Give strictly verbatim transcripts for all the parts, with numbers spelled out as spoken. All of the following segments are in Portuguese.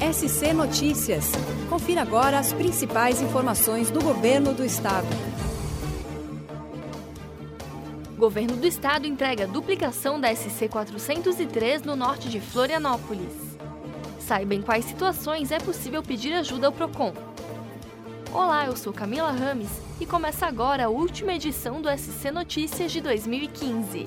S C Notícias. Confira agora as principais informações do Governo do Estado. O Governo do Estado entrega a duplicação da S C quatrocentos e três no norte de Florianópolis. Saiba em quais situações é possível pedir ajuda ao PROCON. Olá, eu sou Camila Rames e começa agora a última edição do S C Notícias de dois mil e quinze.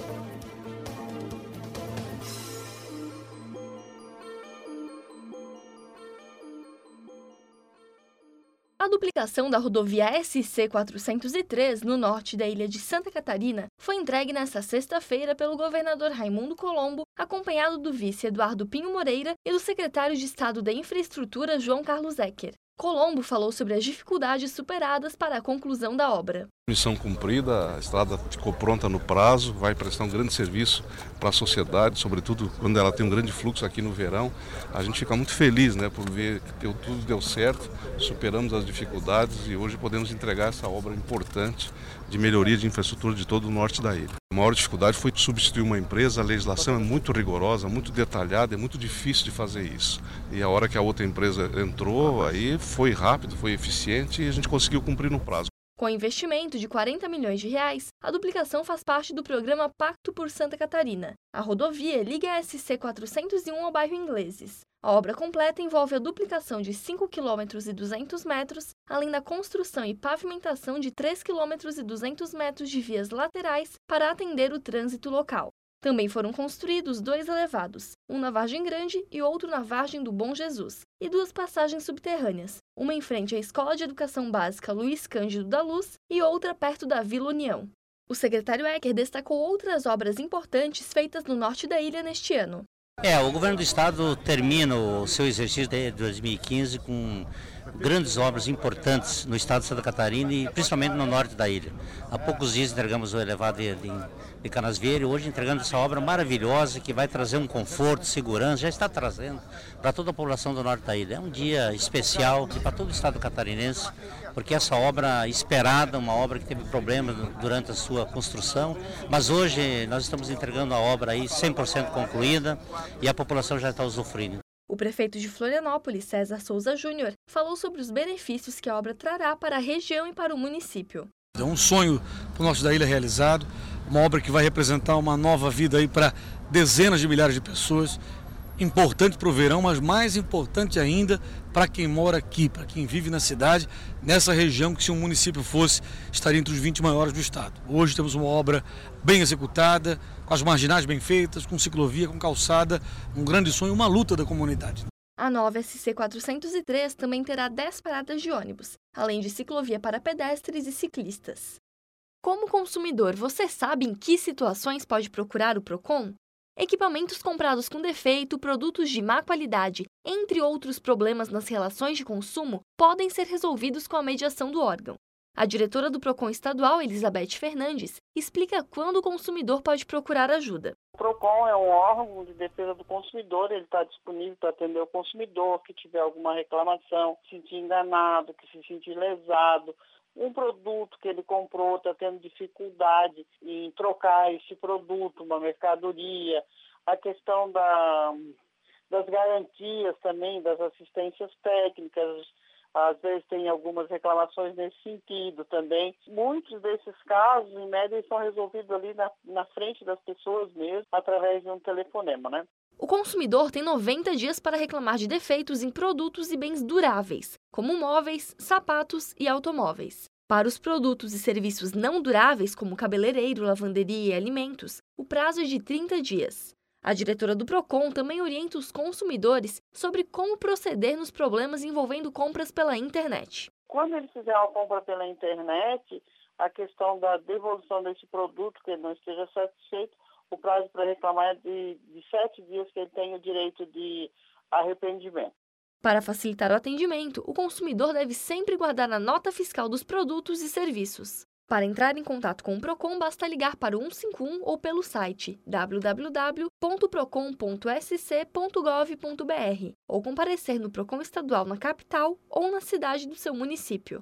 A duplicação da rodovia S C quatrocentos e três, no norte da ilha de Santa Catarina, foi entregue nesta sexta-feira pelo governador Raimundo Colombo, acompanhado do vice Eduardo Pinho Moreira e do secretário de Estado da Infraestrutura, João Carlos Ecker. Colombo falou sobre as dificuldades superadas para a conclusão da obra. Missão cumprida, a estrada ficou pronta no prazo, vai prestar um grande serviço para a sociedade, sobretudo quando ela tem um grande fluxo aqui no verão. A gente fica muito feliz, né, por ver que deu, tudo deu certo, superamos as dificuldades e hoje podemos entregar essa obra importante de melhoria de infraestrutura de todo o norte da ilha. A maior dificuldade foi substituir uma empresa, a legislação é muito rigorosa, muito detalhada, é muito difícil de fazer isso. E a hora que a outra empresa entrou, aí foi rápido, foi eficiente e a gente conseguiu cumprir no prazo. Com investimento de quarenta milhões de reais, a duplicação faz parte do programa Pacto por Santa Catarina. A rodovia liga a S C quatrocentos e um ao bairro Ingleses. A obra completa envolve a duplicação de cinco quilômetros e duzentos metros, além da construção e pavimentação de três quilômetros e duzentos metros de vias laterais para atender o trânsito local. Também foram construídos dois elevados, um na Vargem Grande e outro na Vargem do Bom Jesus, e duas passagens subterrâneas, uma em frente à Escola de Educação Básica Luiz Cândido da Luz e outra perto da Vila União. O secretário Ecker destacou outras obras importantes feitas no norte da ilha neste ano. É, o governo do estado termina o seu exercício de dois mil e quinze com grandes obras importantes no estado de Santa Catarina e principalmente no norte da ilha. Há poucos dias entregamos o elevado de, de, de Canasvieira e hoje entregando essa obra maravilhosa que vai trazer um conforto, segurança, já está trazendo para toda a população do norte da ilha. É um dia especial para todo o estado catarinense, porque essa obra esperada, uma obra que teve problemas durante a sua construção, mas hoje nós estamos entregando a obra aí cem por cento concluída e a população já está usufruindo. O prefeito de Florianópolis, César Souza Júnior, falou sobre os benefícios que a obra trará para a região e para o município. É um sonho para o norte da ilha realizado, uma obra que vai representar uma nova vida aí para dezenas de milhares de pessoas, importante para o verão, mas mais importante ainda para quem mora aqui, para quem vive na cidade, nessa região que se um município fosse, estaria entre os vinte maiores do estado. Hoje temos uma obra bem executada, com as marginais bem feitas, com ciclovia, com calçada, um grande sonho, uma luta da comunidade. A nova S C quatrocentos e três também terá dez paradas de ônibus, além de ciclovia para pedestres e ciclistas. Como consumidor, você sabe em que situações pode procurar o PROCON? Equipamentos comprados com defeito, produtos de má qualidade, entre outros problemas nas relações de consumo, podem ser resolvidos com a mediação do órgão. A diretora do PROCON estadual, Elizabeth Fernandes, explica quando o consumidor pode procurar ajuda. O PROCON é um órgão de defesa do consumidor, ele está disponível para atender o consumidor que tiver alguma reclamação, se sentir enganado, que se sentir lesado. Um produto que ele comprou está tendo dificuldade em trocar esse produto, uma mercadoria, a questão da, das garantias também, das assistências técnicas, às vezes tem algumas reclamações nesse sentido também. Muitos desses casos, em média, são resolvidos ali na, na frente das pessoas mesmo, através de um telefonema, né? O consumidor tem noventa dias para reclamar de defeitos em produtos e bens duráveis, como móveis, sapatos e automóveis. Para os produtos e serviços não duráveis, como cabeleireiro, lavanderia e alimentos, o prazo é de trinta dias. A diretora do PROCON também orienta os consumidores sobre como proceder nos problemas envolvendo compras pela internet. Quando ele fizer uma compra pela internet, a questão da devolução desse produto, que ele não esteja satisfeito, o prazo para reclamar é de, de sete dias que ele tem o direito de arrependimento. Para facilitar o atendimento, o consumidor deve sempre guardar a nota fiscal dos produtos e serviços. Para entrar em contato com o PROCON, basta ligar para o um cinco um ou pelo site w w w ponto procon ponto s c ponto gov ponto b r ou comparecer no PROCON estadual na capital ou na cidade do seu município.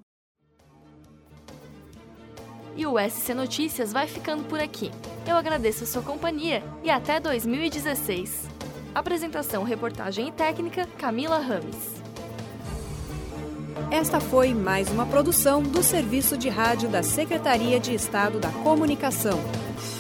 E o S C Notícias vai ficando por aqui. Eu agradeço a sua companhia e até dois mil e dezesseis. Apresentação, reportagem e técnica, Camila Rames. Esta foi mais uma produção do Serviço de Rádio da Secretaria de Estado da Comunicação.